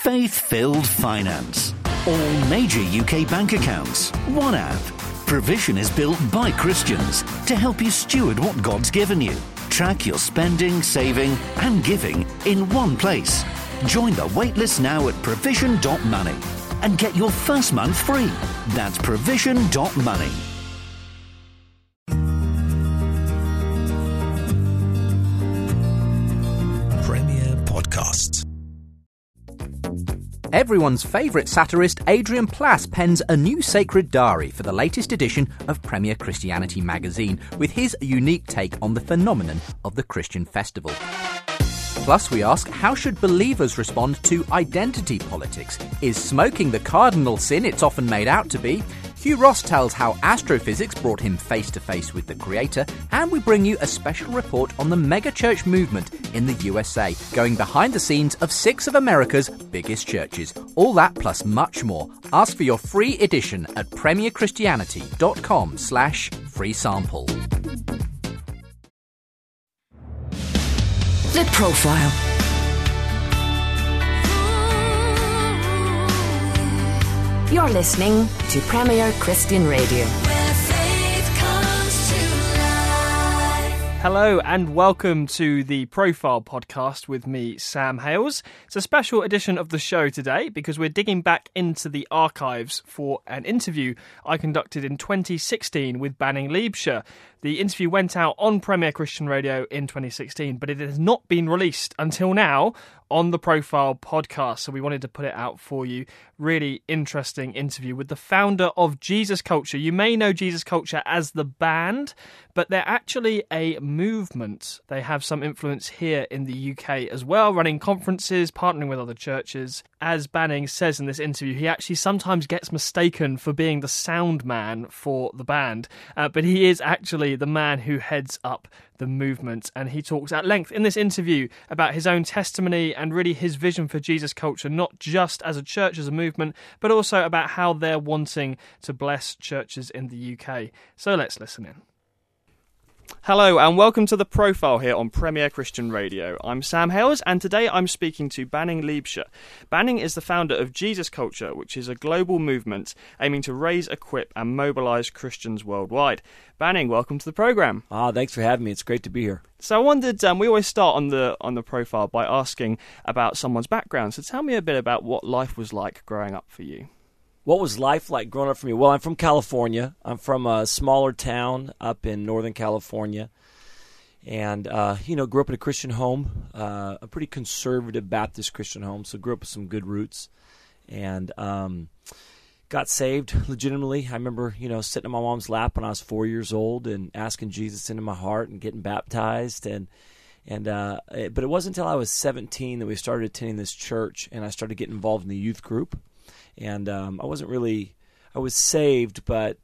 Faith-filled finance. All major UK bank accounts. One app. Provision is built by Christians to help you steward what God's given you. Track your spending, saving and giving in one place. Join the waitlist now at provision.money and get your first month free. That's provision.money. Premier Podcasts. Everyone's favourite satirist Adrian Plass pens a new sacred diary for the latest edition of Premier Christianity magazine with his unique take on the phenomenon of the Christian festival. Plus, we ask, how should believers respond to identity politics? Is smoking the cardinal sin it's often made out to be? Hugh Ross tells how astrophysics brought him face-to-face with the Creator, and we bring you a special report on the megachurch movement in the USA, going behind the scenes of 6 of America's biggest churches. All that plus much more. Ask for your free edition at premierchristianity.com/free sample. The Profile. You're listening to Premier Christian Radio. Where faith comes to life. Hello and welcome to the Profile podcast with me, Sam Hales. It's a special edition of the show today because we're digging back into the archives for an interview I conducted in 2016 with Banning Liebscher. The interview went out on Premier Christian Radio in 2016, but it has not been released until now on the Profile podcast, so we wanted to put it out for you. Really interesting interview with the founder of Jesus Culture. You may know Jesus Culture as the band, but they're actually a movement. They have some influence here in the UK as well, running conferences, partnering with other churches. As Banning says in this interview, he actually sometimes gets mistaken for being the sound man for the band, but he is actually the man who heads up the movement, and he talks at length in this interview about his own testimony and really his vision for Jesus Culture, not just as a church, as a movement, but also about how they're wanting to bless churches in the UK. So let's listen in. Hello and welcome to The Profile here on Premier Christian Radio. I'm Sam Hales and today I'm speaking to Banning Liebscher. Banning is the founder of Jesus Culture, which is a global movement aiming to raise, equip and mobilise Christians worldwide. Banning, welcome to the programme. Thanks for having me. It's great to be here. So I wondered, we always start on the profile by asking about someone's background. So tell me a bit about what life was like growing up for you. What was life like growing up for me? Well, I'm from California. I'm from a smaller town up in Northern California. And, grew up in a Christian home, a pretty conservative Baptist Christian home. So grew up with some good roots and got saved legitimately. I remember, sitting in my mom's lap when I was 4 years old and asking Jesus into my heart and getting baptized. But it wasn't until I was 17 that we started attending this church and I started getting involved in the youth group. And I was saved, but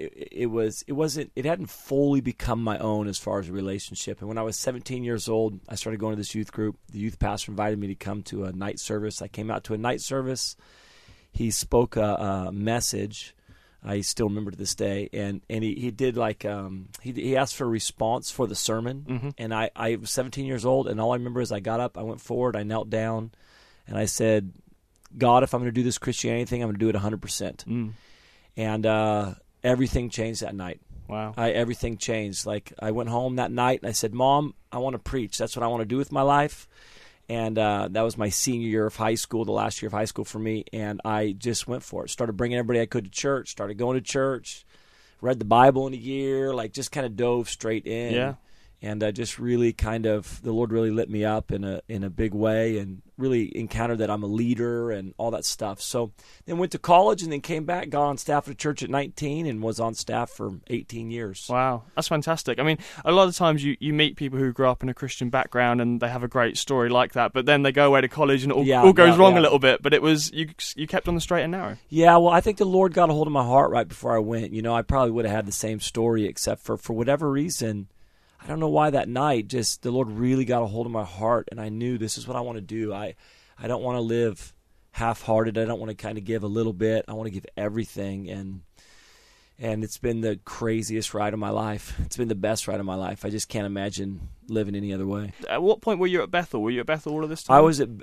it hadn't fully become my own as far as a relationship. And when I was 17 years old, I started going to this youth group. The youth pastor invited me to come to a night service. I came out to a night service. He spoke a message. I still remember to this day. And he did he asked for a response for the sermon. Mm-hmm. And I was 17 years old, and all I remember is I got up, I went forward, I knelt down, and I said, God, if I'm going to do this Christianity thing, I'm going to do it 100%. Mm. And everything changed that night. Wow. Everything changed. Like, I went home that night, and I said, Mom, I want to preach. That's what I want to do with my life. And that was my senior year of high school, the last year of high school for me, and I just went for it. Started bringing everybody I could to church, started going to church, read the Bible in a year, just kind of dove straight in. Yeah. And just really the Lord really lit me up in a big way and really encountered that I'm a leader and all that stuff. So then went to college and then came back, got on staff at a church at 19 and was on staff for 18 years. Wow, that's fantastic. I mean, a lot of times you meet people who grew up in a Christian background and they have a great story like that, but then they go away to college and all goes wrong a little bit. But it was, you kept on the straight and narrow. Yeah, well, I think the Lord got a hold of my heart right before I went. I probably would have had the same story except for whatever reason, I don't know why that night, just the Lord really got a hold of my heart, and I knew this is what I want to do. I don't want to live half-hearted. I don't want to kind of give a little bit. I want to give everything. And it's been the craziest ride of my life. It's been the best ride of my life. I just can't imagine living any other way. At what point were you at Bethel? Were you at Bethel all of this time? I was at,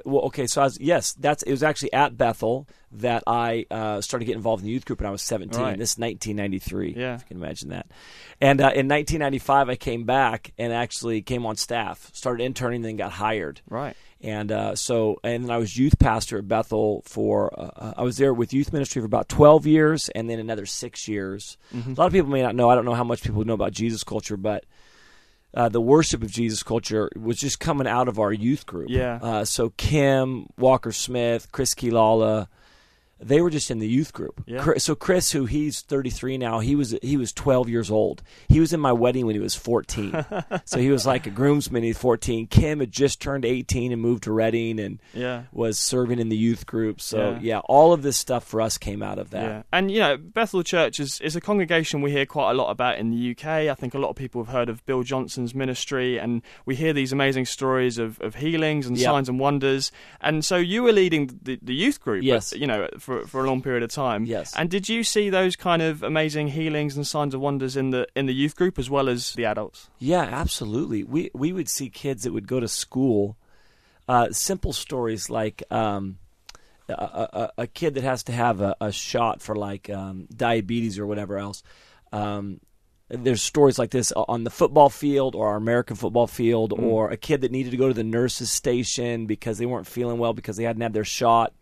it was actually at Bethel that I started getting involved in the youth group when I was 17. Right. This is 1993, Yeah. if you can imagine that. And in 1995, I came back and actually came on staff, started interning, then got hired. Right. And and then I was youth pastor at Bethel for, I was there with youth ministry for about 12 years and then another 6 years. Mm-hmm. A lot of people may not know, I don't know how much people know about Jesus Culture, but the worship of Jesus Culture was just coming out of our youth group. Yeah. So Kim, Walker Smith, Chris Kilala, they were just in the youth group. Yeah. So Chris, who he's 33 now, he was 12 years old. He was in my wedding when he was 14. So he was like a groomsman. He's 14. Kim had just turned 18 and moved to Reading and Yeah. was serving in the youth group. So Yeah. all of this stuff for us came out of that. Yeah. And, Bethel Church is a congregation we hear quite a lot about in the UK. I think a lot of people have heard of Bill Johnson's ministry, and we hear these amazing stories of healings and signs and wonders. And so you were leading the youth group, Yes. for a long period of time. Yes. And did you see those kind of amazing healings and signs of wonders in the youth group as well as the adults? Yeah, absolutely. We would see kids that would go to school, simple stories like a kid that has to have a shot for like diabetes or whatever else. There's stories like this on the football field or our American football field, or a kid that needed to go to the nurse's station because they weren't feeling well because they hadn't had their shot.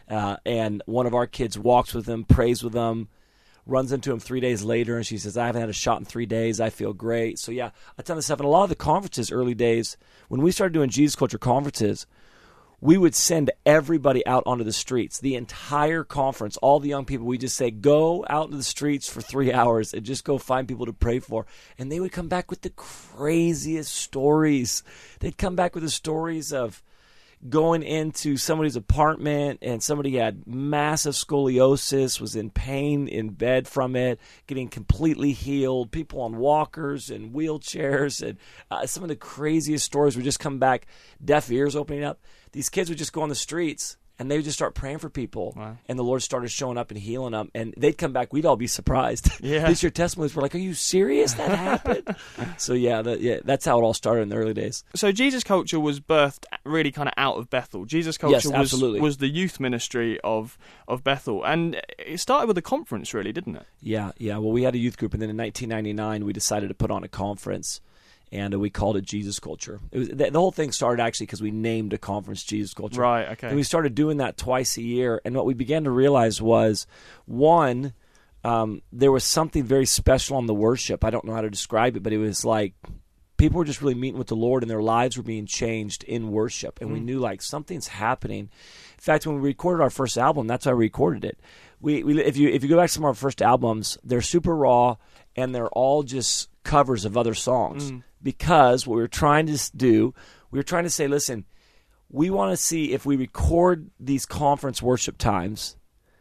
And one of our kids walks with them, prays with them, runs into him 3 days later, and she says, I haven't had a shot in 3 days. I feel great. So, yeah, a ton of stuff. And a lot of the conferences, early days, when we started doing Jesus Culture conferences, we would send everybody out onto the streets, the entire conference, all the young people. We just say, go out into the streets for 3 hours and just go find people to pray for. And they would come back with the craziest stories. They'd come back with the stories of going into somebody's apartment and somebody had massive scoliosis, was in pain in bed from it, getting completely healed, people on walkers and wheelchairs, and some of the craziest stories would just come back, deaf ears opening up. These kids would just go on the streets and they would just start praying for people. Wow. And the Lord started showing up and healing them, and they'd come back. We'd all be surprised. Yeah. These are your testimonies. We're like, are you serious? That happened? So that's how it all started in the early days. So Jesus Culture was birthed really kind of out of Bethel. Jesus Culture Yes, absolutely. was the youth ministry of Bethel. And it started with a conference, really, didn't it? Yeah. Well, we had a youth group, and then in 1999, we decided to put on a conference, and we called it Jesus Culture. It was, the whole thing started actually because we named a conference Jesus Culture. Right, okay. And we started doing that twice a year, and what we began to realize was, one, there was something very special on the worship. I don't know how to describe it, but it was like people were just really meeting with the Lord, and their lives were being changed in worship, and we knew like something's happening. In fact, when we recorded our first album, that's how we recorded it. If you go back to some of our first albums, they're super raw, and they're all just covers of other songs. Because what we were trying to do, we were trying to say, listen, we want to see if we record these conference worship times,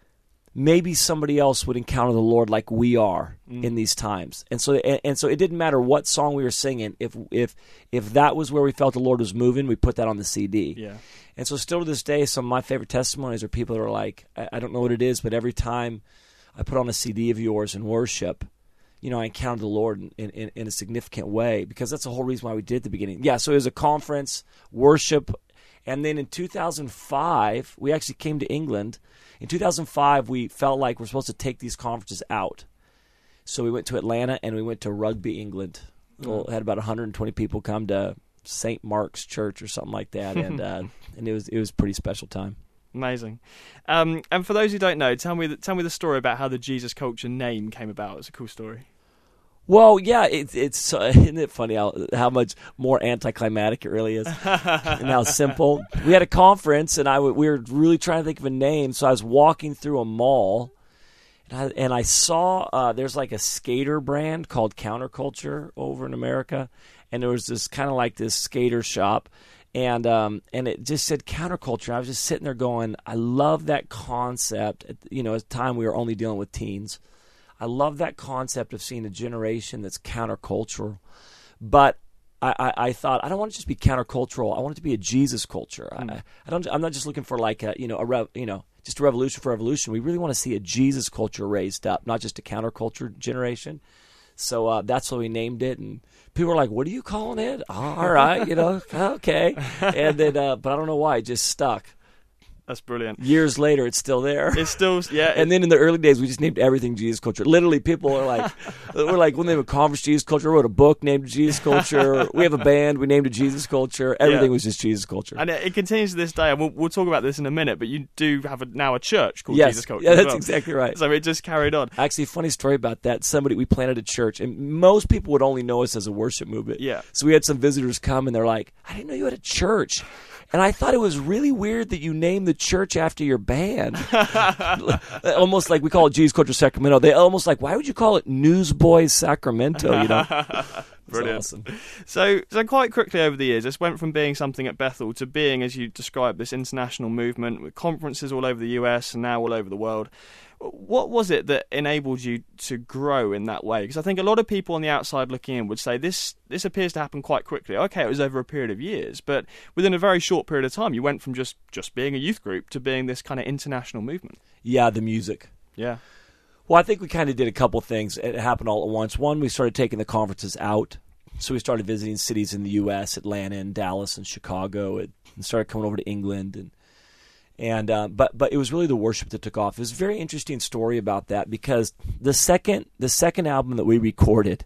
maybe somebody else would encounter the Lord like we are in these times. And so it didn't matter what song we were singing. If that was where we felt the Lord was moving, we put that on the CD. Yeah. And so still to this day, some of my favorite testimonies are people that are like, I don't know what it is, but every time I put on a CD of yours in worship, I encountered the Lord in a significant way, because that's the whole reason why we did the beginning. Yeah, so it was a conference, worship, and then in 2005, we actually came to England. In 2005, we felt like we're supposed to take these conferences out. So we went to Atlanta and we went to Rugby, England. Had about 120 people come to St. Mark's Church or something like that, and it was a pretty special time. Amazing. And for those who don't know, tell me the story about how the Jesus Culture name came about. It's a cool story. Well, yeah, it's isn't it funny how much more anticlimactic it really is, and how simple. We had a conference, and we were really trying to think of a name. So I was walking through a mall, and I saw there's like a skater brand called Counterculture over in America, and there was this kind of like this skater shop. And it just said Counterculture. I was just sitting there going, I love that concept. At the time we were only dealing with teens. I love that concept of seeing a generation that's countercultural. But I thought, I don't want it to just be countercultural. I want it to be a Jesus culture. I'm not just looking for like just a revolution for evolution. We really want to see a Jesus culture raised up, not just a counterculture generation. So that's what we named it, and people were like, "What are you calling it?" All right, okay. And then, but I don't know why it just stuck. That's brilliant. Years later, it's still there. It's still, yeah. And then in the early days, we just named everything Jesus Culture. Literally, people are like, we're like, when they have a conference, Jesus Culture. I wrote a book named Jesus Culture. We have a band. We named it Jesus Culture. Everything was just Jesus Culture. And it continues to this day. And we'll talk about this in a minute, but you do have now a church called Yes. Jesus Culture. Yeah, as that's well. exactly right. So it just carried on. Actually, funny story about that. We planted a church, and most people would only know us as a worship movement. Yeah. So we had some visitors come, and they're like, I didn't know you had a church. And I thought it was really weird that you named the church after your band. Almost like we call it Jesus Culture Sacramento. They almost like, why would you call it Newsboys Sacramento? Brilliant. Awesome. So quite quickly over the years, this went from being something at Bethel to being, as you described, this international movement with conferences all over the US and now all over the world. What was it that enabled you to grow in that way? Because I think a lot of people on the outside looking in would say this appears to happen quite quickly. Okay, it was over a period of years, but within a very short period of time, you went from just being a youth group to being this kind of international movement. Yeah, the music. Yeah. Well, I think we kind of did a couple things. It happened all at once. One, we started taking the conferences out. So we started visiting cities in the U.S., Atlanta and Dallas and Chicago, and started coming over to England. But it was really the worship that took off. It was a very interesting story about that because the second album that we recorded,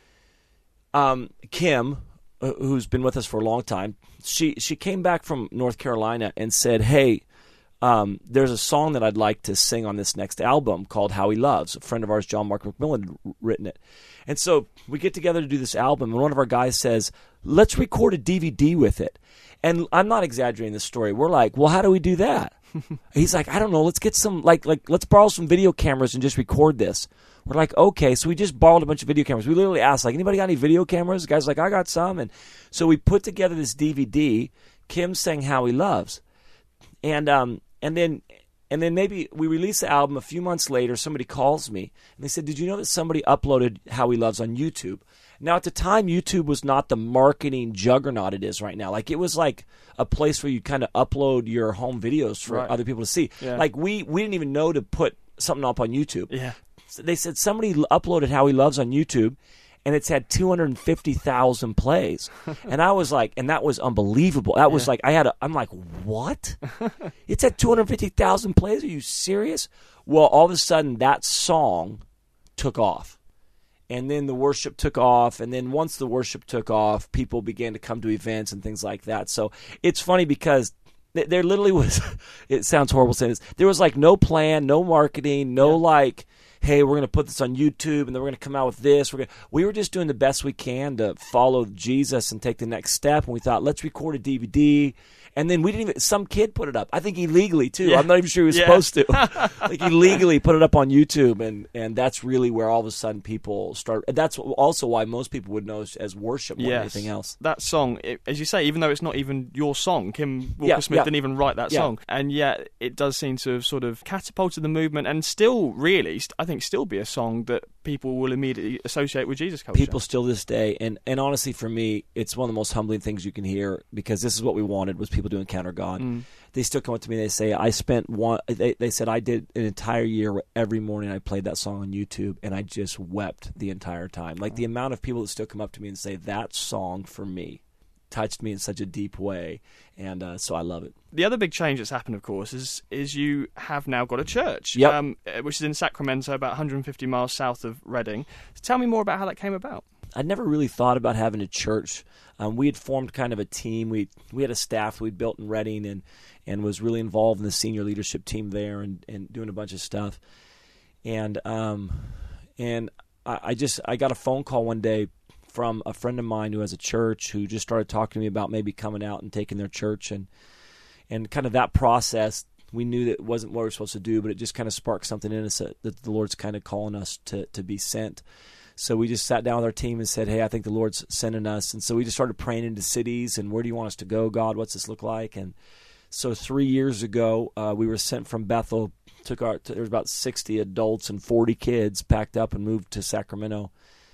Kim, who's been with us for a long time, she came back from North Carolina and said, "Hey, there's a song that I'd like to sing on this next album called How He Loves." A friend of ours, John Mark McMillan, had written it. And so we get together to do this album, and one of our guys says, "Let's record a DVD with it." And I'm not exaggerating this story. We're like, "Well, how do we do that?" He's like, "I don't know. Let's get some, let's borrow some video cameras and just record this." We're like, "Okay." So we just borrowed a bunch of video cameras. We literally asked, anybody got any video cameras? The guy's like, "I got some." And so we put together this DVD. Kim sang How He Loves. And then maybe we release the album a few months later. Somebody calls me and they said, "Did you know that somebody uploaded How He Loves on YouTube?" Now, at the time, YouTube was not the marketing juggernaut it is right now. Like, it was like a place where you kind of upload your home videos for other people to see. Yeah. Like, we didn't even know to put something up on YouTube. Yeah. So they said somebody uploaded How He Loves on YouTube, and it's had 250,000 plays. And I was like, and that was unbelievable. That was like, I'm like, what? It's at 250,000 plays? Are you serious? Well, all of a sudden, that song took off. And then the worship took off. And then once the worship took off, people began to come to events and things like that. So it's funny because there literally was, it sounds horrible saying this, there was like no plan, no marketing, hey, we're going to put this on YouTube and then we're going to come out with this. We were just doing the best we can to follow Jesus and take the next step. And we thought, let's record a DVD. And then we didn't even, some kid put it up. I think illegally too. Yeah. I'm not even sure he was supposed to. Like, illegally put it up on YouTube. And that's really where all of a sudden people start. That's also why most people would know as worship more than anything else. That song, as you say, even though it's not even your song, Kim Walker-Smith didn't even write that song. And yet it does seem to have sort of catapulted the movement and still really, I think, still be a song that people will immediately associate with Jesus culture. People still this day, and honestly for me, it's one of the most humbling things you can hear because this is what we wanted was people to encounter God. They still come up to me and they say, they said I did an entire year where every morning I played that song on YouTube and I just wept the entire time. Like the amount of people that still come up to me and say that song for me touched me in such a deep way, and so I love it. The other big change that's happened, of course, is you have now got a church, which is in Sacramento, about 150 miles south of Redding. So tell me more about how that came about. I'd never really thought about having a church. We had formed kind of a team. We had a staff we'd built in Redding and was really involved in the senior leadership team there and doing a bunch of stuff. And I got a phone call one day from a friend of mine who has a church who just started talking to me about maybe coming out and taking their church and kind of that process. We knew that it wasn't what we were supposed to do, but it just kind of sparked something in us that the Lord's kind of calling us to be sent. So we just sat down with our team and said, hey, I think the Lord's sending us. And so we just started praying into cities and where do you want us to go, God? What's this look like? And so 3 years ago, we were sent from Bethel. There was about 60 adults and 40 kids packed up and moved to Sacramento.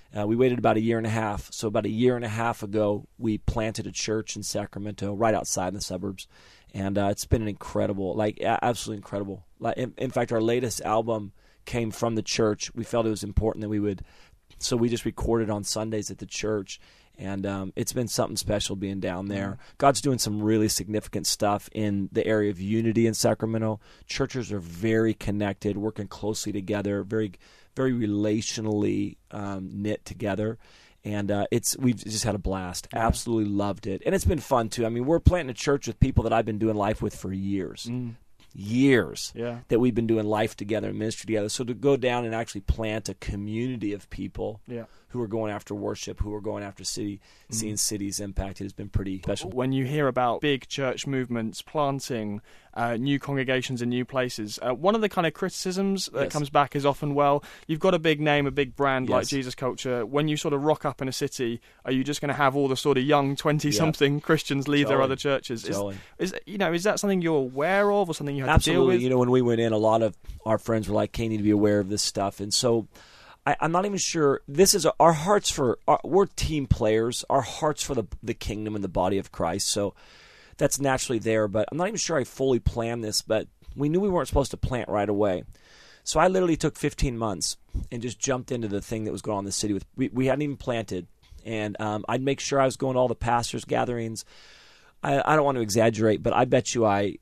We waited about a year and a half. So about a year and a half ago, we planted a church in Sacramento, right outside in the suburbs. And it's been an incredible, absolutely incredible. In fact, our latest album came from the church. We felt it was important that we would, so we just recorded on Sundays at the church. And it's been something special being down there. God's doing some really significant stuff in the area of unity in Sacramento. Churches are very connected, working closely together, very, very relationally knit together. And we've just had a blast. Absolutely loved it. And it's been fun, too. I mean, we're planting a church with people that I've been doing life with for years. Years that we've been doing life together and ministry together. So to go down and actually plant a community of people who are going after worship, who are going after seeing cities impacted has been pretty special. When you hear about big church movements planting new congregations in new places, one of the kind of criticisms that comes back is often, well, you've got a big name, a big brand like Jesus Culture. When you sort of rock up in a city, are you just going to have all the sort of young 20-something Christians leave their other churches? Is that something you're aware of or something you have to deal with? You know, when we went in, a lot of our friends were like, "Kane, you need to be aware of this stuff." And so I'm not even sure. This is our hearts for. We're team players. Our hearts for the kingdom and the body of Christ. So that's naturally there. But I'm not even sure I fully planned this. But we knew we weren't supposed to plant right away. So I literally took 15 months and just jumped into the thing that was going on in the city. We hadn't even planted, and I'd make sure I was going to all the pastors' gatherings. I don't want to exaggerate, but I bet you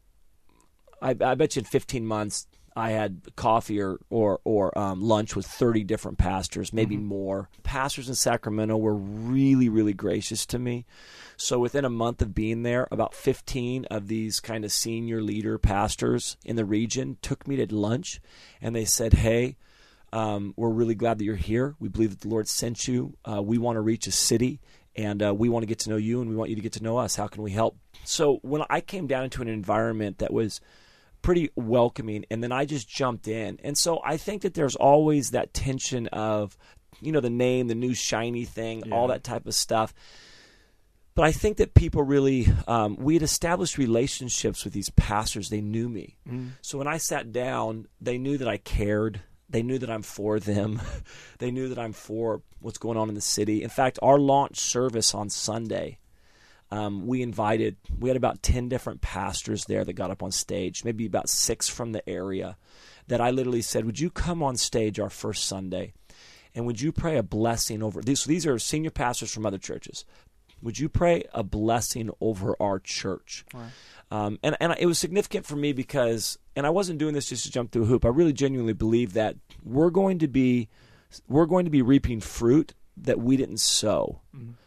in 15 months. I had coffee or lunch with 30 different pastors, maybe more. Pastors in Sacramento were really, really gracious to me. So within a month of being there, about 15 of these kind of senior leader pastors in the region took me to lunch, and they said, "Hey, we're really glad that you're here. We believe that the Lord sent you. We want to reach a city, and we want to get to know you, and we want you to get to know us. How can we help?" So when I came down into an environment that was pretty welcoming, and then I just jumped in. And so I think that there's always that tension of, the name, the new shiny thing, all that type of stuff. But I think that people really, we had established relationships with these pastors. They knew me. So when I sat down, they knew that I cared. They knew that I'm for them. They knew that I'm for what's going on in the city. In fact, our launch service on Sunday, we had about 10 different pastors there that got up on stage, maybe about 6 from the area, that I literally said, "Would you come on stage our first Sunday, and would you pray a blessing over these?" So these are senior pastors from other churches. "Would you pray a blessing over our church?" Wow. And it was significant for me because, and I wasn't doing this just to jump through a hoop. I really genuinely believe that we're going to be reaping fruit that we didn't sow.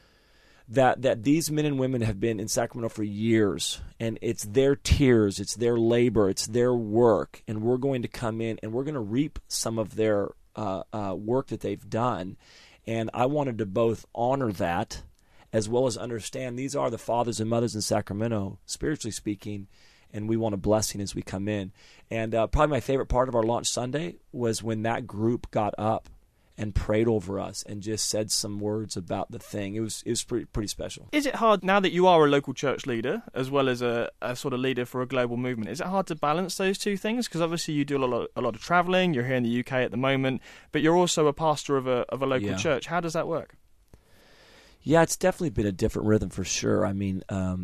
That these men and women have been in Sacramento for years, and it's their tears, it's their labor, it's their work, and we're going to come in and we're going to reap some of their work that they've done. And I wanted to both honor that as well as understand these are the fathers and mothers in Sacramento, spiritually speaking, and we want a blessing as we come in. And probably my favorite part of our launch Sunday was when that group got up and prayed over us and just said some words about the thing. It was pretty special. Is it hard, now that you are a local church leader, as well as a sort of leader for a global movement, is it hard to balance those two things? Because obviously you do a lot of travelling, you're here in the UK at the moment, but you're also a pastor of a local church. How does that work? Yeah, it's definitely been a different rhythm for sure. I mean,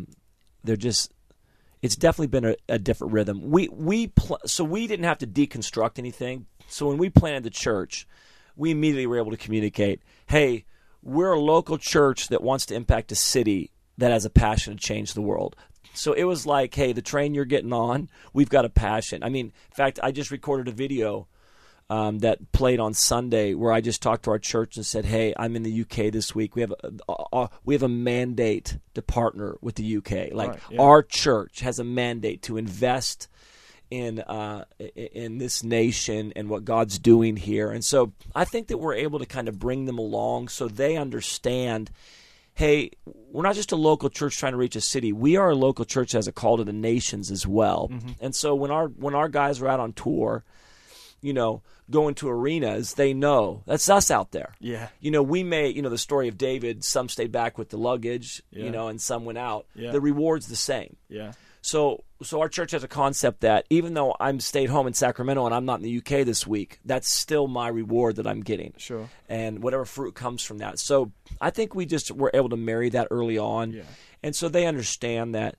it's definitely been a different rhythm. So we didn't have to deconstruct anything. So when we planted the church, we immediately were able to communicate, hey, we're a local church that wants to impact a city that has a passion to change the world. So it was like, hey, the train you're getting on, we've got a passion. I mean, in fact, I just recorded a video that played on Sunday where I just talked to our church and said, hey, I'm in the UK this week. We have a mandate to partner with the UK. Our church has a mandate to invest in this nation and what God's doing here. And so I think that we're able to kind of bring them along so they understand, hey, we're not just a local church trying to reach a city. We are a local church that has a call to the nations as well. And so when our guys are out on tour, going to arenas, they know that's us out there. Yeah. We may, the story of David, some stayed back with the luggage, and some went out. Yeah. The reward's the same. Yeah. So our church has a concept that even though I'm stayed home in Sacramento and I'm not in the UK this week, that's still my reward that I'm getting. Sure. And whatever fruit comes from that. So I think we just were able to marry that early on. Yeah. And so they understand that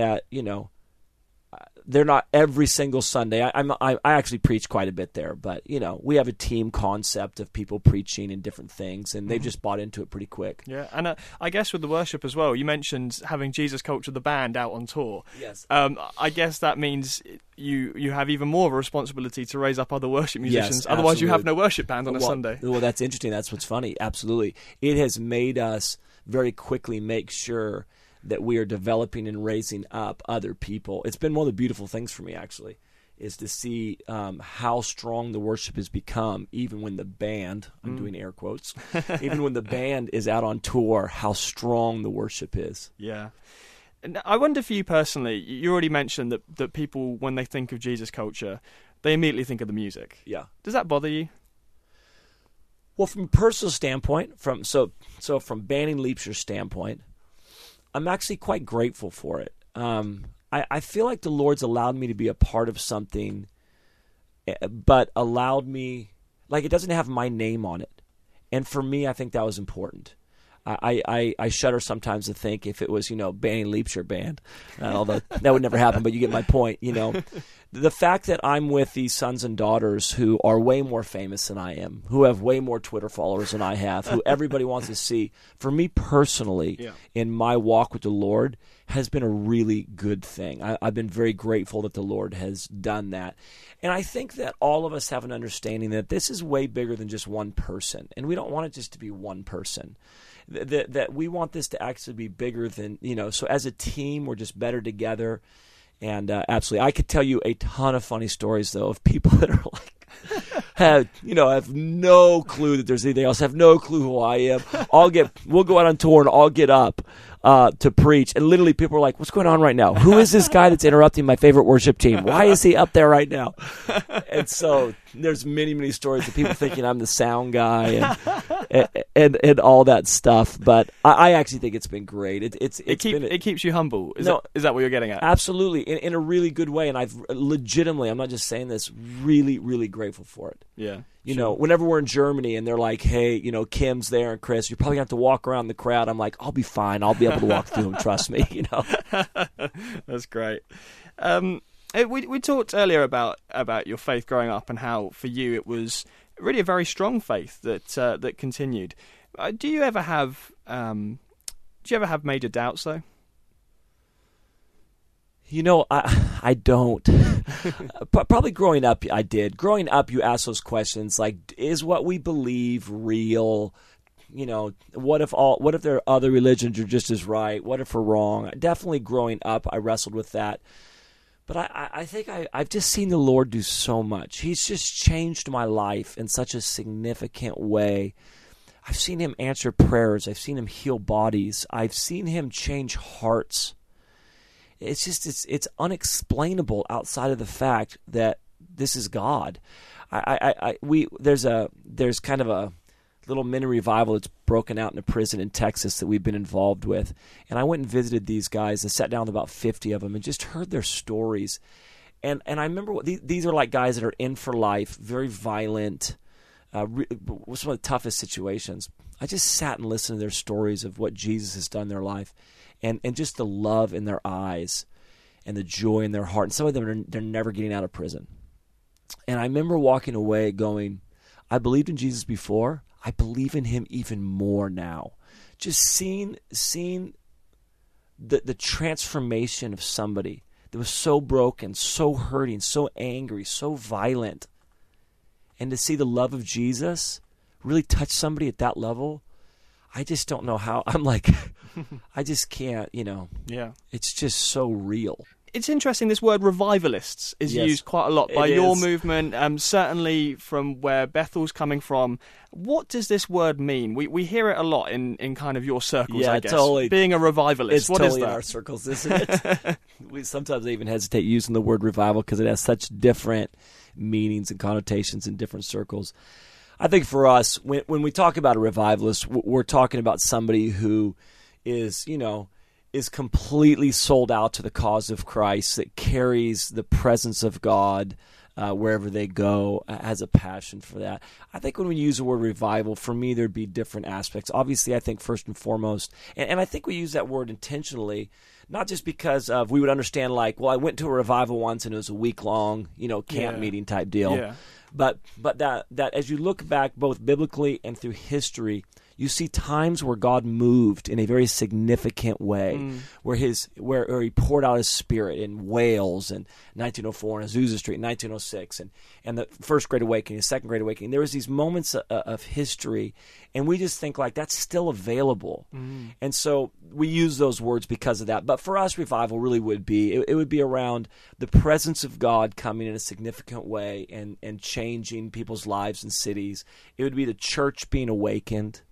they're not every single Sunday. I actually preach quite a bit there, but we have a team concept of people preaching and different things, and they've just bought into it pretty quick. Yeah, and I guess with the worship as well, you mentioned having Jesus Culture, the band, out on tour. Yes. I guess that means you have even more of a responsibility to raise up other worship musicians. Yes, Otherwise, you have absolutely. no worship band on a Sunday. Well, that's interesting. That's what's funny. Absolutely. It has made us very quickly make sure that we are developing and raising up other people. It's been one of the beautiful things for me, actually, is to see how strong the worship has become, even when the band, I'm doing air quotes, even when the band is out on tour, how strong the worship is. Yeah. And I wonder for you personally, you already mentioned that people, when they think of Jesus Culture, they immediately think of the music. Yeah. Does that bother you? Well, from a personal standpoint, from Banning Leapshire's standpoint, I'm actually quite grateful for it. I feel like the Lord's allowed me to be a part of something, but allowed me, like, it doesn't have my name on it. And for me, I think that was important. I shudder sometimes to think if it was, Banning Leapshire Band, although that would never happen, but you get my point, The fact that I'm with these sons and daughters who are way more famous than I am, who have way more Twitter followers than I have, who everybody wants to see, for me personally, in my walk with the Lord, has been a really good thing. I've been very grateful that the Lord has done that. And I think that all of us have an understanding that this is way bigger than just one person, and we don't want it just to be one person. That we want this to actually be bigger than, so as a team, we're just better together. And absolutely, I could tell you a ton of funny stories, though, of people that are like, have no clue that there's anything else, have no clue who I am. We'll go out on tour and I'll get up to preach, and literally people are like, what's going on right now? Who is this guy that's interrupting my favorite worship team? Why is he up there right now? And so there's many, many stories of people thinking I'm the sound guy and all that stuff. But I actually think it's been great. It keeps you humble. Is that what you're getting at? Absolutely, in a really good way. And I've legitimately, I'm not just saying this, really, really grateful for it. Yeah. Whenever we're in Germany and they're like, hey, Kim's there and Chris, you're probably going to have to walk around the crowd. I'm like, I'll be fine. I'll be able to walk through them. Trust me, That's great. We talked earlier about your faith growing up and how for you it was really a very strong faith that continued. Do you ever have major doubts though? I don't. Probably growing up, I did. Growing up, you ask those questions like, is what we believe real? What if there are other religions are just as right? What if we're wrong? Definitely growing up, I wrestled with that. But I think I've just seen the Lord do so much. He's just changed my life in such a significant way. I've seen Him answer prayers. I've seen Him heal bodies. I've seen Him change hearts. It's unexplainable outside of the fact that this is God. There's kind of a little mini revival that's broken out in a prison in Texas that we've been involved with, and I went and visited these guys and sat down with about 50 of them and just heard their stories. And I remember these are like guys that are in for life, very violent, some of the toughest situations. I just sat and listened to their stories of what Jesus has done in their life. And just the love in their eyes and the joy in their heart. And some of them, they're never getting out of prison. And I remember walking away going, I believed in Jesus before. I believe in Him even more now. Just seeing the transformation of somebody that was so broken, so hurting, so angry, so violent. And to see the love of Jesus really touch somebody at that level, I just don't know how. I'm like, I just can't, Yeah. It's just so real. It's interesting, this word revivalists is used quite a lot by your movement, certainly from where Bethel's coming from. What does this word mean? We hear it a lot in kind of your circles, I guess. Totally. Being a revivalist, it's what totally is that? in our circles, isn't it? We sometimes even hesitate using the word revival because it has such different meanings and connotations in different circles. I think for us, when we talk about a revivalist, we're talking about somebody who is, is completely sold out to the cause of Christ, that carries the presence of God wherever they go, has a passion for that. I think when we use the word revival, for me, there'd be different aspects. Obviously, I think first and foremost, and I think we use that word intentionally, not just because of we would understand like, well, I went to a revival once and it was a week-long, camp meeting type deal. Yeah. But that as you look back both biblically and through history, you see times where God moved in a very significant way, where he poured out his Spirit in Wales in 1904, and Azusa Street in 1906, and the First Great Awakening, the Second Great Awakening. There was these moments of history, and we just think like that's still available. And so we use those words because of that. But for us, revival really would be, it would be around the presence of God coming in a significant way and changing people's lives and cities. It would be the church being awakened.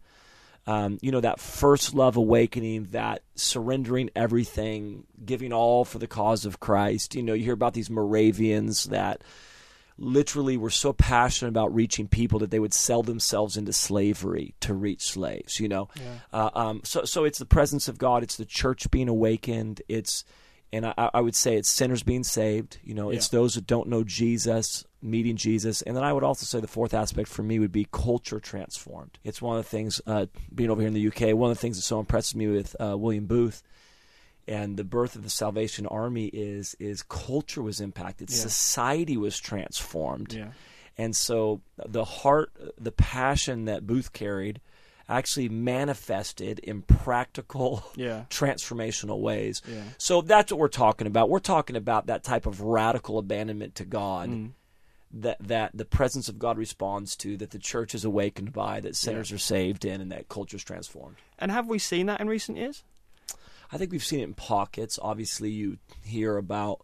That first love awakening, that surrendering everything, giving all for the cause of Christ. You hear about these Moravians that literally were so passionate about reaching people that they would sell themselves into slavery to reach slaves, So it's the presence of God. It's the church being awakened. And I would say it's sinners being saved. It's those that don't know Jesus, meeting Jesus. And then I would also say the fourth aspect for me would be culture transformed. It's one of the things, being over here in the UK, one of the things that so impresses me with William Booth and the birth of the Salvation Army is culture was impacted. Society was transformed. Yeah. And so the heart, the passion that Booth carried actually manifested in practical, transformational ways. Yeah. So that's what we're talking about. We're talking about that type of radical abandonment to God that the presence of God responds to, that the church is awakened by, that sinners are saved in, and that culture is transformed. And have we seen that in recent years? I think we've seen it in pockets. Obviously, you hear about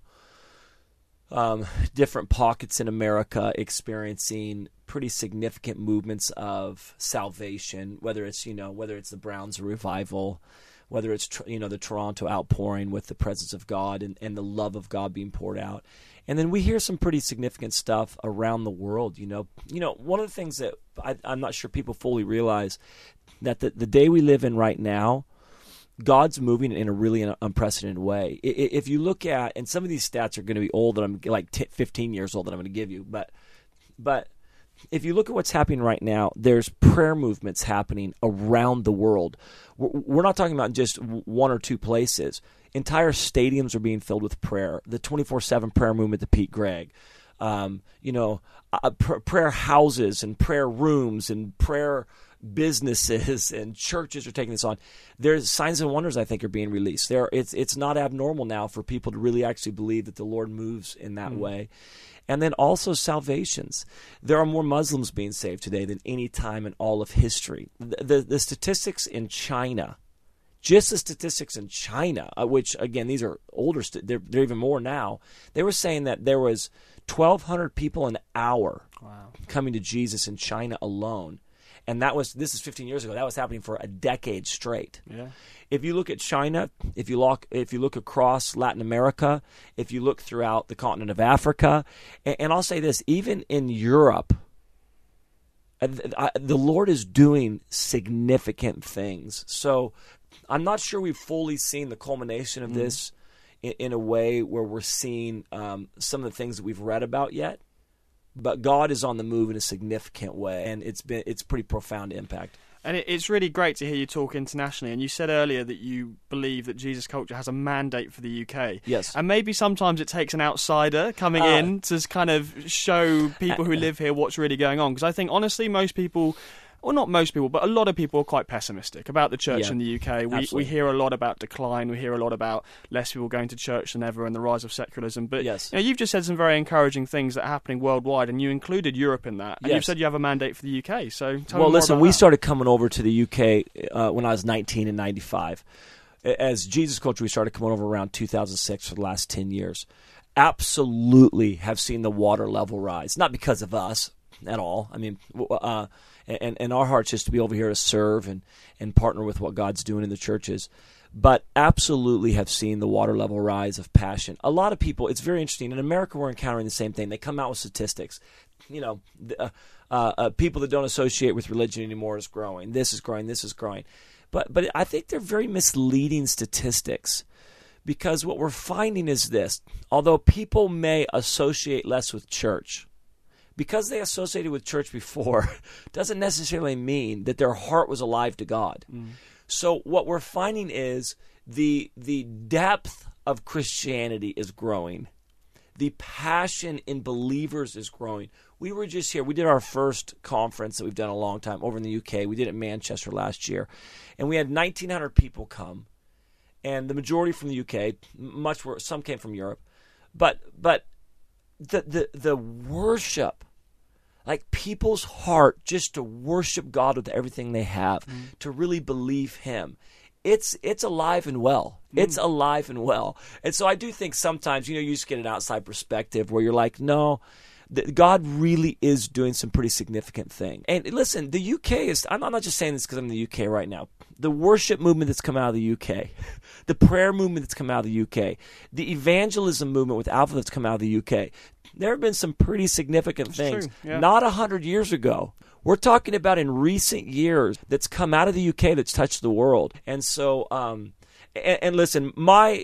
different pockets in America experiencing pretty significant movements of salvation, whether it's the Browns revival, whether it's the Toronto outpouring with the presence of God and the love of God being poured out. And then we hear some pretty significant stuff around the world. One of the things that I'm not sure people fully realize, that the day we live in right now, God's moving in a really unprecedented way. If you look at, and some of these stats are going to be old, that I'm like 15 years old that I'm going to give you, but if you look at what's happening right now, there's prayer movements happening around the world. We're not talking about just one or two places. Entire stadiums are being filled with prayer. The 24/7 prayer movement to Pete Greig. Prayer houses and prayer rooms and prayer businesses and churches are taking this on. There's signs and wonders, I think, are being released. It's not abnormal now for people to really actually believe that the Lord moves in that way. And then also salvations. There are more Muslims being saved today than any time in all of history. The statistics in China, just the statistics in China, which, again, these are older, they're even more now. They were saying that there was 1,200 people an hour coming to Jesus in China alone. And this is 15 years ago. That was happening for a decade straight. Yeah. If you look at China, if you look across Latin America, if you look throughout the continent of Africa, and I'll say this, even in Europe, the Lord is doing significant things. So I'm not sure we've fully seen the culmination of this in a way where we're seeing some of the things that we've read about yet. But God is on the move in a significant way, and it's pretty profound impact. And it's really great to hear you talk internationally. And you said earlier that you believe that Jesus Culture has a mandate for the UK. Yes. And maybe sometimes it takes an outsider coming in to kind of show people who live here what's really going on. Because I think, honestly, most people... Well, not most people, but a lot of people are quite pessimistic about the church in the UK. We hear a lot about decline. We hear a lot about less people going to church than ever and the rise of secularism. But you've just said some very encouraging things that are happening worldwide, and you included Europe in that. And you've said you have a mandate for the UK. So tell me more about we that. started coming over to the UK when I was 19 in 95. As Jesus Culture, we started coming over around 2006 for the last 10 years. Absolutely have seen the water level rise. Not because of us at all. I mean... And our heart's just to be over here to serve and partner with what God's doing in the churches. But absolutely have seen the water level rise of passion. A lot of people, it's very interesting. In America, we're encountering the same thing. They come out with statistics. People that don't associate with religion anymore is growing. This is growing. This is growing. But I think they're very misleading statistics, because what we're finding is this: although people may associate less with church, because they associated with church before, doesn't necessarily mean that their heart was alive to God. So what we're finding is the depth of Christianity is growing. The passion in believers is growing. We were just here. We did our first conference that we've done a long time over in the UK. We did it in Manchester last year. And we had 1,900 people come. And the majority from the UK, some came from Europe. But the worship, like people's heart just to worship God with everything they have, to really believe Him, it's alive and well. It's alive and well. And so I do think sometimes, you just get an outside perspective where you're like, no, God really is doing some pretty significant things. And listen, the UK is, I'm not just saying this because I'm in the UK right now. The worship movement that's come out of the UK, the prayer movement that's come out of the UK, the evangelism movement with Alpha that's come out of the UK, there have been some pretty significant things. Not 100 years ago. We're talking about in recent years that's come out of the UK that's touched the world. And so, and listen, my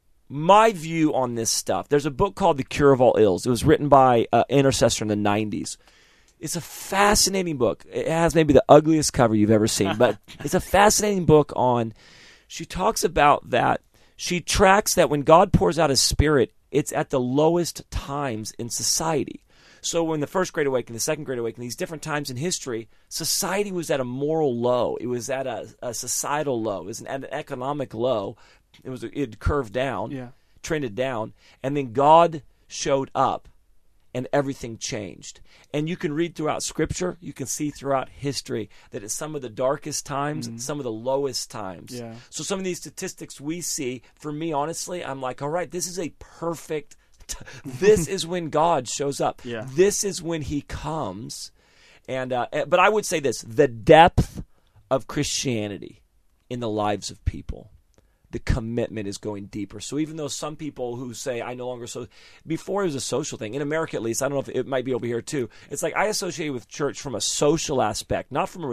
view on this stuff, there's a book called The Cure of All Ills. It was written by an intercessor in the 90s. It's a fascinating book. It has maybe the ugliest cover you've ever seen, but it's a fascinating book she talks about that. She tracks that when God pours out His Spirit, it's at the lowest times in society. So when the First Great Awakening, the Second Great Awakening, these different times in history, society was at a moral low. It was at a societal low. It was at an economic low. It curved down, trended down, and then God showed up, and everything changed. And you can read throughout Scripture, you can see throughout history that it's some of the darkest times, some of the lowest times. So some of these statistics we see, for me, honestly, I'm like, all right, this is a perfect. This is when God shows up. This is when He comes. But I would say this: the depth of Christianity in the lives of people, the commitment is going deeper. So even though some people who say, I no longer before it was a social thing, in America at least, I don't know if it might be over here too, it's like I associate with church from a social aspect, not from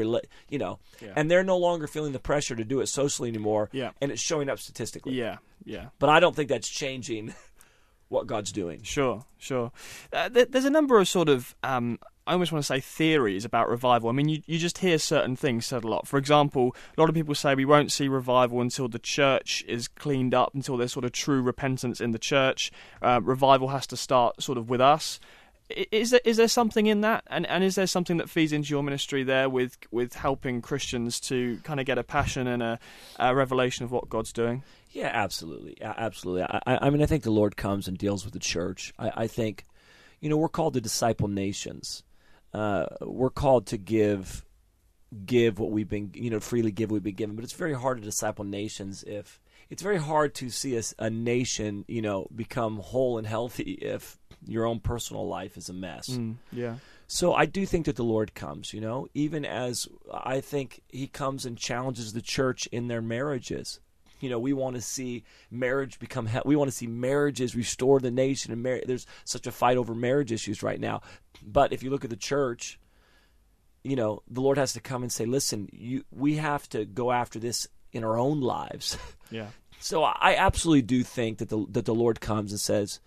and they're no longer feeling the pressure to do it socially anymore, and it's showing up statistically. But I don't think that's changing what God's doing. Sure. There's a number of sort of, I almost want to say theories about revival. I mean, you just hear certain things said a lot. For example, a lot of people say we won't see revival until the church is cleaned up, until there's sort of true repentance in the church. Revival has to start sort of with us. Is there something in that? And is there something that feeds into your ministry there with helping Christians to kind of get a passion and a revelation of what God's doing? Yeah, absolutely. Absolutely. I mean, I think the Lord comes and deals with the church. I think, we're called to disciple nations. We're called to give what we've been, freely give what we've been given. But it's very hard to disciple nations it's very hard to see a nation, become whole and healthy if your own personal life is a mess. So I do think that the Lord comes, even as I think He comes and challenges the church in their marriages. We want to see marriage we want to see marriages restore the nation. And there's such a fight over marriage issues right now. But if you look at the church, the Lord has to come and say, listen, we have to go after this in our own lives. So I absolutely do think that the Lord comes and says,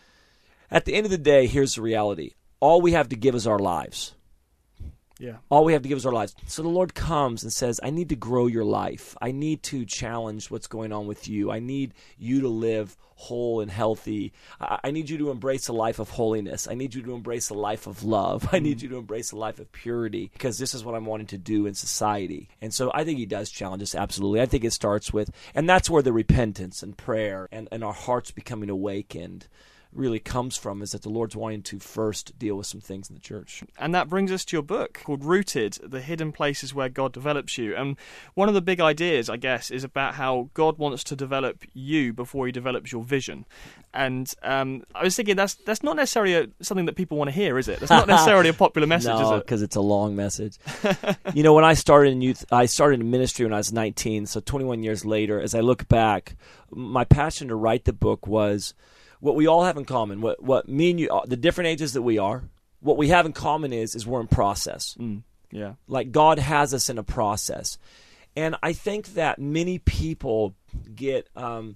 at the end of the day, here's the reality. All we have to give is our lives. All we have to give is our lives. So the Lord comes and says, I need to grow your life. I need to challenge what's going on with you. I need you to live whole and healthy. I need you to embrace a life of holiness. I need you to embrace a life of love. I need you to embrace a life of purity, because this is what I'm wanting to do in society. And so I think He does challenge us, absolutely. I think it starts with, and that's where the repentance and prayer and our hearts becoming awakened really comes from, is that the Lord's wanting to first deal with some things in the church. And that brings us to your book called Rooted, The Hidden Places Where God Develops You. And one of the big ideas, I guess, is about how God wants to develop you before He develops your vision. And I was thinking that's not necessarily something that people want to hear, is it? That's not necessarily a popular message, is it? No, because it's a long message. When I started in youth, I started in ministry when I was 19, so 21 years later, as I look back, my passion to write the book was what we all have in common, what me and you, the different ages that we are, what we have in common is we're in process. Like God has us in a process. And I think that many people get kind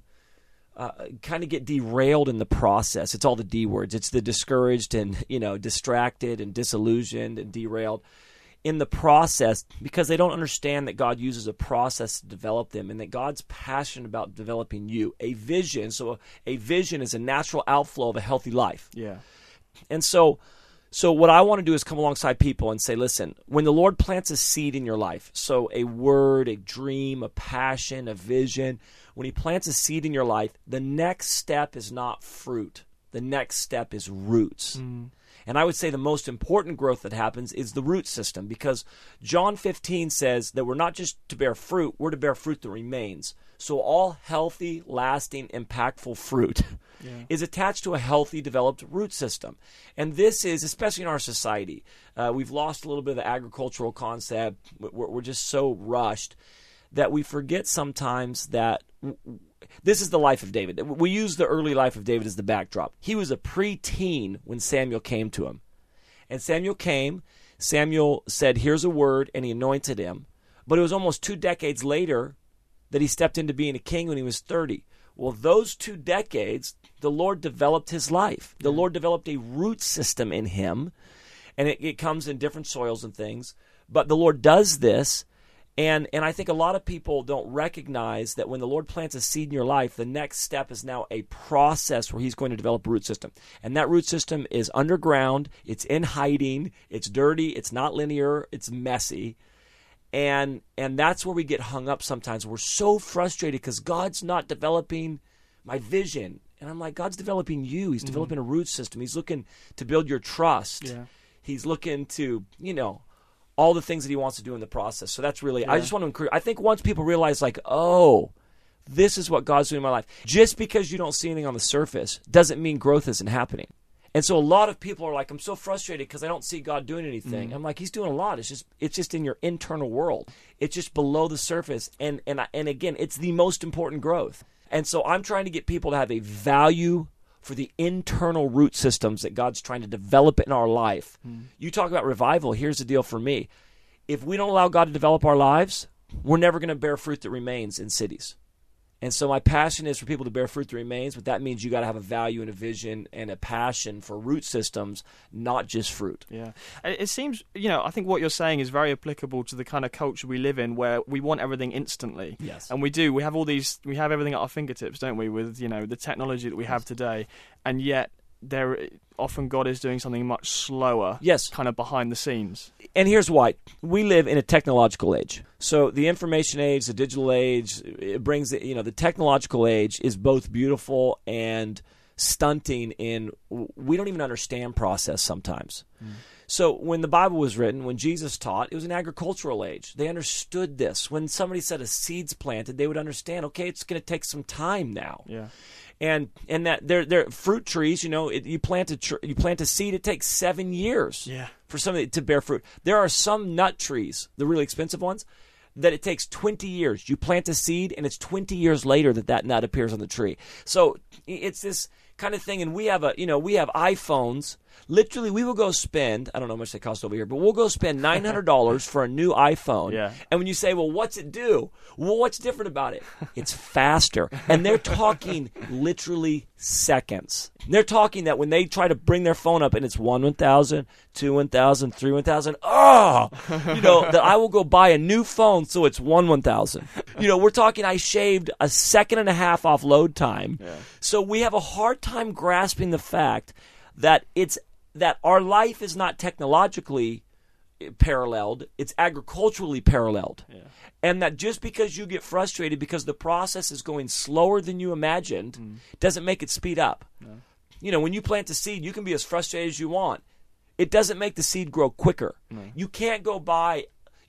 of get derailed in the process. It's all the D words. It's the discouraged and, distracted and disillusioned and derailed in the process because they don't understand that God uses a process to develop them and that God's passionate about developing you. A vision, so a vision is a natural outflow of a healthy life. Yeah. And so what I want to do is come alongside people and say, listen, when the Lord plants a seed in your life, so a word, a dream, a passion, a vision, when he plants a seed in your life, the next step is not fruit. The next step is roots. And I would say the most important growth that happens is the root system, because John 15 says that we're not just to bear fruit, we're to bear fruit that remains. So all healthy, lasting, impactful fruit is attached to a healthy, developed root system. And this is, especially in our society, we've lost a little bit of the agricultural concept. We're just so rushed that we forget sometimes that this is the life of David. We use the early life of David as the backdrop. He was a preteen when Samuel came to him. And Samuel came, Samuel said, here's a word, and he anointed him. But it was almost 2 decades later that he stepped into being a king when he was 30. Well, those 2 decades, the Lord developed his life. The Lord developed a root system in him, and it comes in different soils and things. But the Lord does this, and I think a lot of people don't recognize that when the Lord plants a seed in your life, the next step is now a process where he's going to develop a root system. And that root system is underground, it's in hiding, it's dirty, it's not linear, it's messy. And that's where we get hung up sometimes. We're so frustrated because God's not developing my vision. And I'm like, God's developing you. He's developing a root system. He's looking to build your trust. Yeah. He's looking to, all the things that he wants to do in the process. So that's really, I just want to encourage, I think once people realize like, oh, this is what God's doing in my life. Just because you don't see anything on the surface doesn't mean growth isn't happening. And so a lot of people are like, I'm so frustrated because I don't see God doing anything. I'm like, he's doing a lot. It's just in your internal world. It's just below the surface. And again, it's the most important growth. And so I'm trying to get people to have a value for the internal root systems that God's trying to develop in our life. You talk about revival. Here's the deal for me. If we don't allow God to develop our lives, we're never going to bear fruit that remains in cities. And so my passion is for people to bear fruit that remains, but that means you got to have a value and a vision and a passion for root systems, not just fruit. Yeah. It seems, I think what you're saying is very applicable to the kind of culture we live in where we want everything instantly. Yes. And we do. We have everything at our fingertips, don't we, with, the technology that we have today. And yet often God is doing something much slower, kind of behind the scenes. And here's why. We live in a technological age. So the information age, the digital age, it brings, the technological age is both beautiful and stunting in, we don't even understand process sometimes. So when the Bible was written, when Jesus taught, it was an agricultural age. They understood this. When somebody said a seed's planted, they would understand, okay, it's going to take some time now. Yeah. And that they're fruit trees, you plant a seed, it takes 7 years for something to bear fruit. There are some nut trees, the really expensive ones, that it takes 20 years. You plant a seed, and it's 20 years later that nut appears on the tree. So it's this kind of thing, and we have iPhones. Literally, we will go spend, I don't know how much they cost over here, but we'll go spend $900 for a new iPhone. Yeah. And when you say, well, what's it do? Well, what's different about it? It's faster. And they're talking literally seconds. They're talking that when they try to bring their phone up and it's 1,000, 2 1,000, 3 1,000, that I will go buy a new phone so it's 1,000. We're talking I shaved a second and a half off load time. Yeah. So we have a hard time grasping the fact that that our life is not technologically paralleled, it's agriculturally paralleled. Yeah. And that just because you get frustrated because the process is going slower than you imagined doesn't make it speed up. No. When you plant a seed, you can be as frustrated as you want. It doesn't make the seed grow quicker. No. You can't go buy,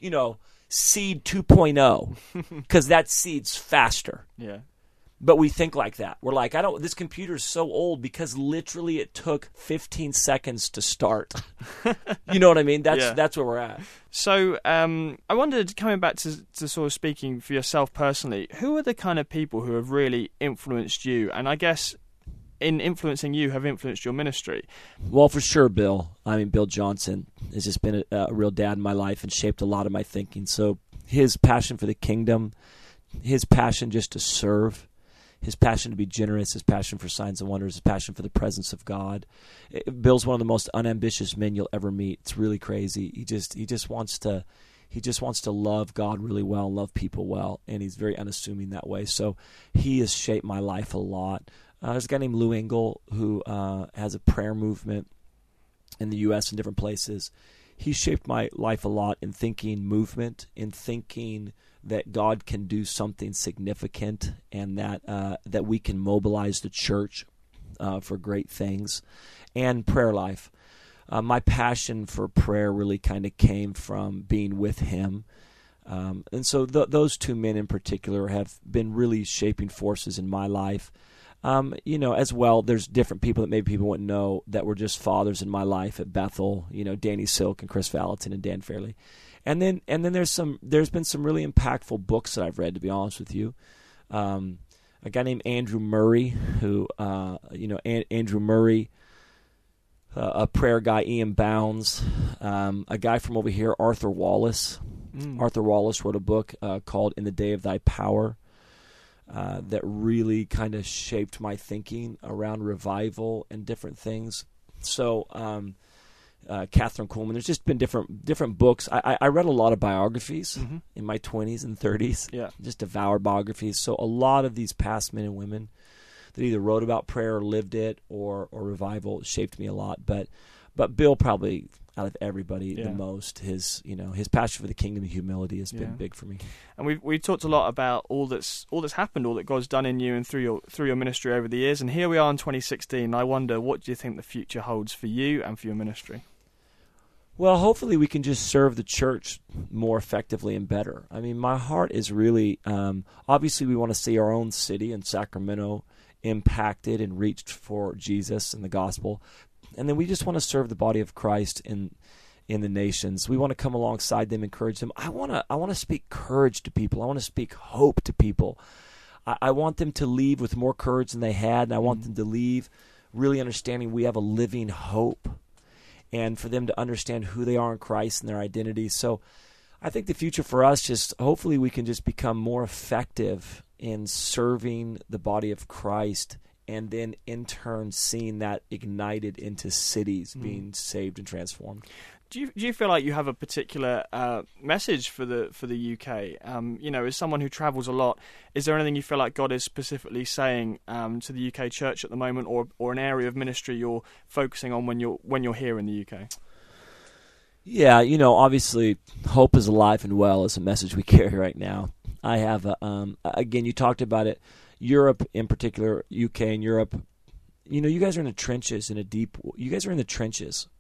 seed 2.0 because that seed's faster. Yeah. But we think like that. We're like, this computer is so old because literally it took 15 seconds to start. You know what I mean? That's where we're at. So I wondered, coming back to sort of speaking for yourself personally, who are the kind of people who have really influenced you? And I guess in influencing you have influenced your ministry? Well, for sure, Bill. Bill Johnson has just been a real dad in my life and shaped a lot of my thinking. So his passion for the kingdom, his passion just to serve, his passion to be generous, his passion for signs and wonders, his passion for the presence of God. Bill's one of the most unambitious men you'll ever meet. It's really crazy. He just wants to love God really well and love people well, and he's very unassuming that way. So he has shaped my life a lot. There's a guy named Lou Engle who has a prayer movement in the U.S. and different places. He shaped my life a lot in thinking movement, in thinking that God can do something significant, and that we can mobilize the church for great things, and prayer life. My passion for prayer really kind of came from being with him. And so those two men in particular have been really shaping forces in my life. As well, there's different people that maybe people wouldn't know that were just fathers in my life at Bethel, Danny Silk and Chris Valentin and Dan Fairley. And then there's been some really impactful books that I've read, to be honest with you. A guy named Andrew Murray, who, Andrew Murray, a prayer guy, Ian Bounds, a guy from over here, Arthur Wallace. Arthur Wallace wrote a book called In the Day of Thy Power. That really kind of shaped my thinking around revival and different things. So, Catherine Kuhlman, there's just been different books. I read a lot of biographies in my 20s and 30s. Yeah. Just devoured biographies. So a lot of these past men and women that either wrote about prayer or lived it or revival shaped me a lot. But Bill probably, out of everybody, the most. His passion for the kingdom and humility has been big for me. And we've talked a lot about all that's happened, all that God's done in you and through your ministry over the years. And here we are in 2016. I wonder, what do you think the future holds for you and for your ministry? Well, hopefully we can just serve the church more effectively and better. I mean, my heart is really, obviously we want to see our own city in Sacramento impacted and reached for Jesus and the gospel. And then we just want to serve the body of Christ in the nations. We want to come alongside them, encourage them. I want to speak courage to people. I want to speak hope to people. I want them to leave with more courage than they had, and I want them to leave really understanding we have a living hope, and for them to understand who they are in Christ and their identity. So I think the future for us, just hopefully we can just become more effective in serving the body of Christ, and then in turn seeing that ignited into cities being saved and transformed. Do you feel like you have a particular message for the UK? As someone who travels a lot, is there anything you feel like God is specifically saying to the UK church at the moment, or an area of ministry you're focusing on when you're here in the UK? Yeah, obviously hope is alive and well is a message we carry right now. I have again, you talked about it. Europe in particular, UK and Europe, you guys are in the trenches you guys are in the trenches.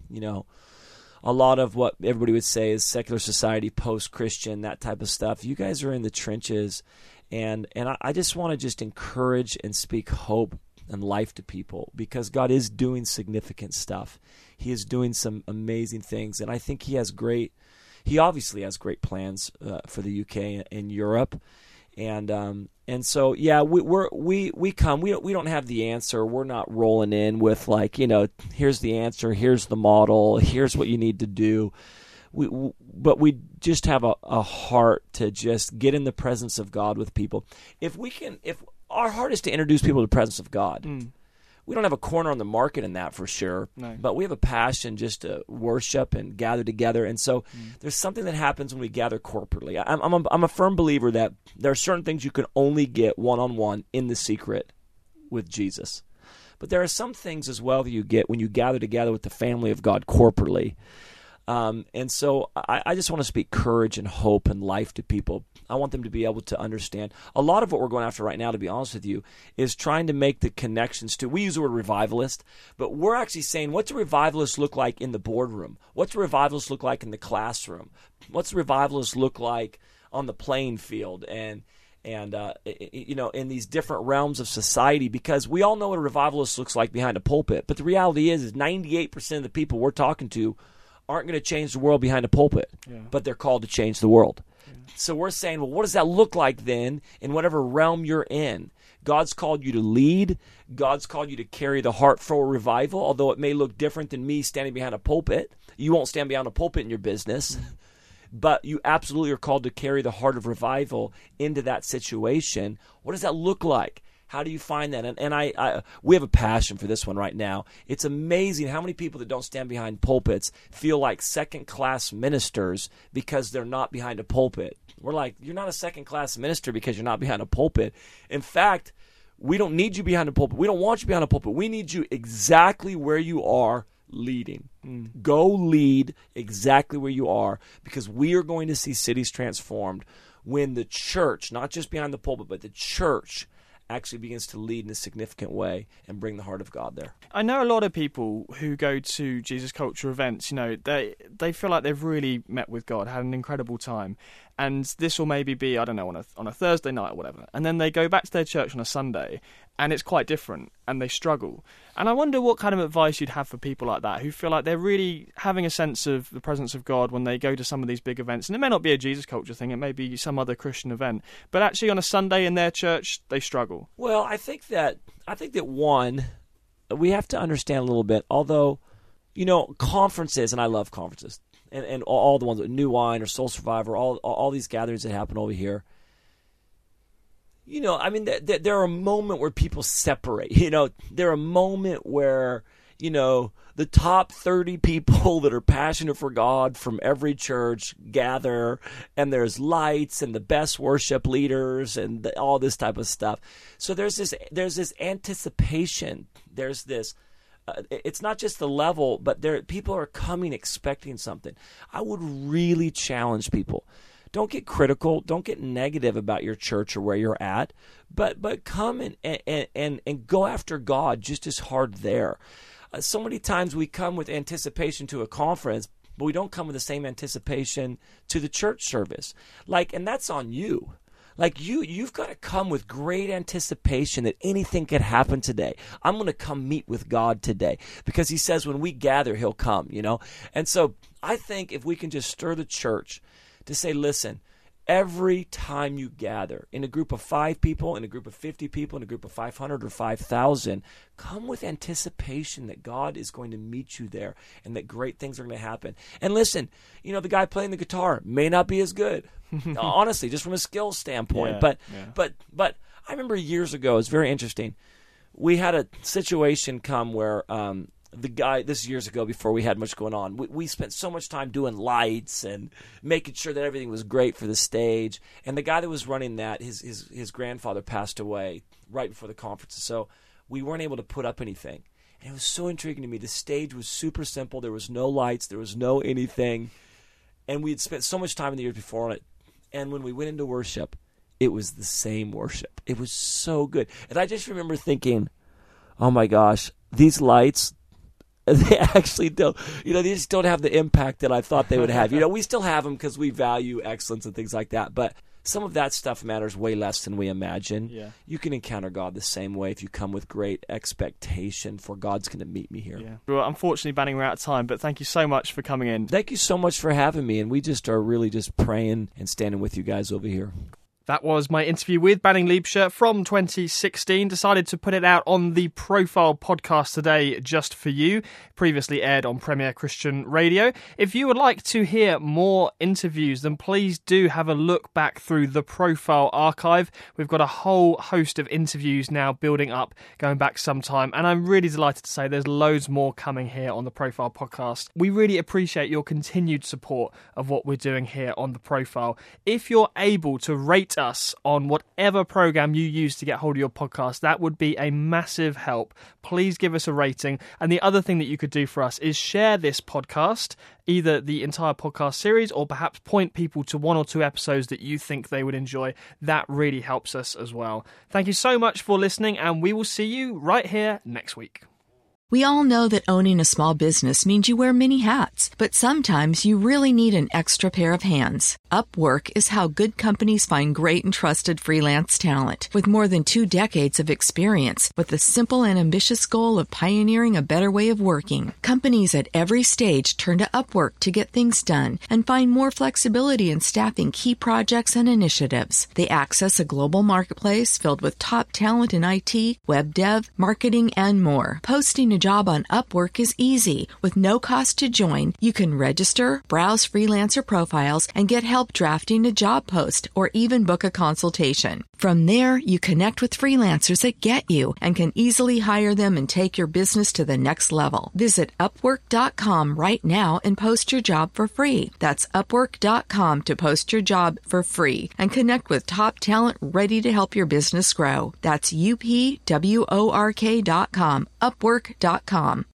A lot of what everybody would say is secular society, post-Christian, that type of stuff. You guys are in the trenches, and I just want to encourage and speak hope and life to people, because God is doing significant stuff. He is doing some amazing things, and I think He obviously has great plans for the UK and Europe. And so, yeah, we come. We don't have the answer. We're not rolling in with here's the answer, here's the model, here's what you need to do. But we just have a heart to just get in the presence of God with people. If our heart is to introduce people to the presence of God. We don't have a corner on the market in that for sure, no. But we have a passion just to worship and gather together. And so there's something that happens when we gather corporately. I'm a firm believer that there are certain things you can only get one-on-one in the secret with Jesus. But there are some things as well that you get when you gather together with the family of God corporately. And so I just want to speak courage and hope and life to people. I want them to be able to understand. A lot of what we're going after right now, to be honest with you, is trying to make the connections to, we use the word revivalist, but we're actually saying, what's a revivalist look like in the boardroom? What's a revivalist look like in the classroom? What's a revivalist look like on the playing field and in these different realms of society? Because we all know what a revivalist looks like behind a pulpit, but the reality is 98% of the people we're talking to aren't going to change the world behind a pulpit, but they're called to change the world. So we're saying, well, what does that look like then in whatever realm you're in? God's called you to lead. God's called you to carry the heart for revival, although it may look different than me standing behind a pulpit. You won't stand behind a pulpit in your business. but you absolutely are called to carry the heart of revival into that situation. What does that look like? How do you find that? And we have a passion for this one right now. It's amazing how many people that don't stand behind pulpits feel like second-class ministers because they're not behind a pulpit. We're like, you're not a second-class minister because you're not behind a pulpit. In fact, we don't need you behind a pulpit. We don't want you behind a pulpit. We need you exactly where you are leading. Go lead exactly where you are, because we are going to see cities transformed when the church, not just behind the pulpit, but the church actually begins to lead in a significant way and bring the heart of God there. I know a lot of people who go to Jesus Culture events, they feel like they've really met with God, had an incredible time. And this will maybe be, I don't know, on a Thursday night or whatever. And then they go back to their church on a Sunday, and it's quite different, and they struggle. And I wonder what kind of advice you'd have for people like that, who feel like they're really having a sense of the presence of God when they go to some of these big events. And it may not be a Jesus Culture thing, it may be some other Christian event. But actually on a Sunday in their church, they struggle. Well, I think that one, we have to understand a little bit, although, conferences, and I love conferences, and all the ones, New Wine or Soul Survivor, all these gatherings that happen over here. There are a moment where people separate. There are a moment where, the top 30 people that are passionate for God from every church gather, and there's lights and the best worship leaders and all this type of stuff. So there's this anticipation. There's this. It's not just the level, but people are coming expecting something. I would really challenge people. Don't get critical. Don't get negative about your church or where you're at, but come and go after God just as hard there. So many times we come with anticipation to a conference, but we don't come with the same anticipation to the church service. And that's on you. You've got to come with great anticipation that anything could happen today. I'm going to come meet with God today, because he says when we gather, he'll come, And so I think if we can just stir the church to say, listen, every time you gather in a group of 5 people, in a group of 50 people, in a group of 500 or 5,000, come with anticipation that God is going to meet you there and that great things are going to happen. And listen, the guy playing the guitar may not be as good, honestly, just from a skill standpoint. But I remember years ago, it's very interesting. We had a situation come where the guy, this is years ago before we had much going on, we spent so much time doing lights and making sure that everything was great for the stage. And the guy that was running that, his grandfather passed away right before the conference. So we weren't able to put up anything. And it was so intriguing to me. The stage was super simple. There was no lights. There was no anything. And we had spent so much time in the years before on it. And when we went into worship, it was the same worship. It was so good. And I just remember thinking, oh my gosh, these lights, they actually don't, they just don't have the impact that I thought they would have. We still have them because we value excellence and things like that. But some of that stuff matters way less than we imagine. Yeah. You can encounter God the same way if you come with great expectation for God's going to meet me here. Yeah. Well, unfortunately, Banning, we're out of time, but thank you so much for coming in. Thank you so much for having me, and we just are really just praying and standing with you guys over here. That was my interview with Banning Liebscher from 2016. Decided to put it out on the Profile podcast today just for you. Previously aired on Premier Christian Radio. If you would like to hear more interviews, then please do have a look back through the Profile archive. We've got a whole host of interviews now building up, going back some time. And I'm really delighted to say there's loads more coming here on the Profile podcast. We really appreciate your continued support of what we're doing here on the Profile. If you're able to rate us on whatever program you use to get hold of your podcast, that would be a massive help. Please give us a rating. And the other thing that you could do for us is share this podcast, either the entire podcast series or perhaps point people to 1 or 2 episodes that you think they would enjoy. That really helps us as well. Thank you so much for listening, and we will see you right here next week. We all know that owning a small business means you wear many hats, but sometimes you really need an extra pair of hands. Upwork is how good companies find great and trusted freelance talent. With more than 2 decades of experience, with the simple and ambitious goal of pioneering a better way of working, companies at every stage turn to Upwork to get things done and find more flexibility in staffing key projects and initiatives. They access a global marketplace filled with top talent in IT, web dev, marketing, and more. Posting a job on Upwork is easy. With no cost to join, you can register, browse freelancer profiles, and get help drafting a job post or even book a consultation. From there, you connect with freelancers that get you and can easily hire them and take your business to the next level. Visit Upwork.com right now and post your job for free. That's Upwork.com to post your job for free and connect with top talent ready to help your business grow. That's UPWORK.com, Upwork.com.